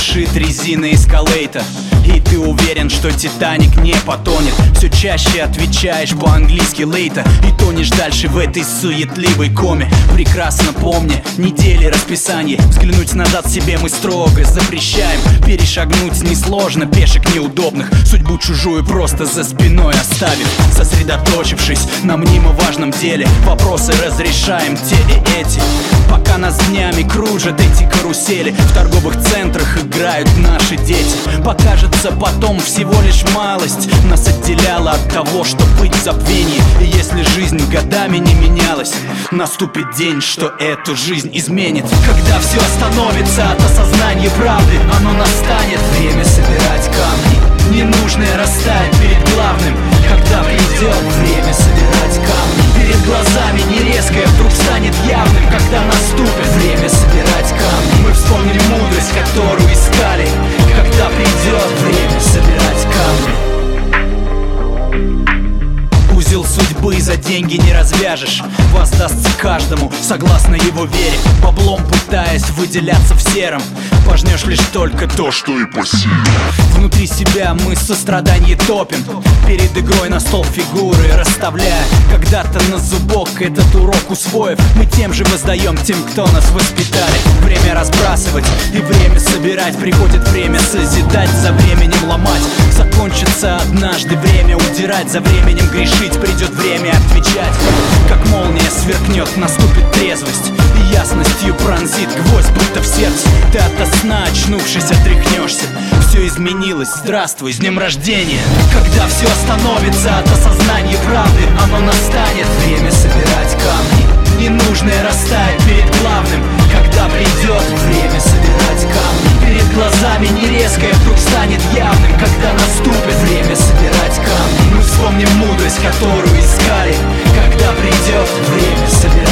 шуршит резина эскалейтор, и ты уверен, что Титаник не потонет. Все чаще отвечаешь по-английски лейта и тонешь дальше в этой суетливой коме. Прекрасно помня недели расписания, взглянуть назад себе мы строго запрещаем. Перешагнуть несложно, пешек неудобных, судьбу чужую просто за спиной оставив. Сосредоточившись на мнимо важном деле, вопросы разрешаем те и эти. Пока нас днями кружат эти карусели, в торговых центрах играют наши дети. Покажется потом всего лишь малость нас отделяла от того, что быть в забвении. И если жизнь годами не менялась, наступит день, что эту жизнь изменит. Когда все остановится от осознания правды, оно настанет. Время собирать камни, ненужное растает перед главным. Когда придет время собирать камни, перед глазами нерезкое вдруг станет явным. Когда наступит время собирать камни, мы вспомним мудрость, которую искали. Когда придет время собирать камни. Узел судьбы за деньги не развяжешь, воздастся каждому согласно его вере. Баблом пытаясь выделяться в сером, пожнешь лишь только то, что и посеял. Внутри себя мы сострадание топим, перед игрой на стол фигуры расставляя. Когда-то на зубок этот урок усвоив, мы тем же воздаем тем, кто нас воспитали. Время разбрасывать и время собирать, приходит время созидать, за временем ломать. Закончится однажды время удирать, за временем грешить, придет время отвечать. Как молния сверкнет, наступит трезвость, и ясностью пронзит гвоздь, будто в сердце. Ты ото сна, очнувшись, отряхнешься. Все изменилось, здравствуй, с днем рождения. Когда все остановится от осознания правды, оно настанет. Время собирать камни, ненужное растает перед главным. Когда придет время собирать камни, перед глазами нерезкое вдруг станет явным. Когда наступит время собирать камни, мы вспомним мудрость, которую искали. Когда придет время собирать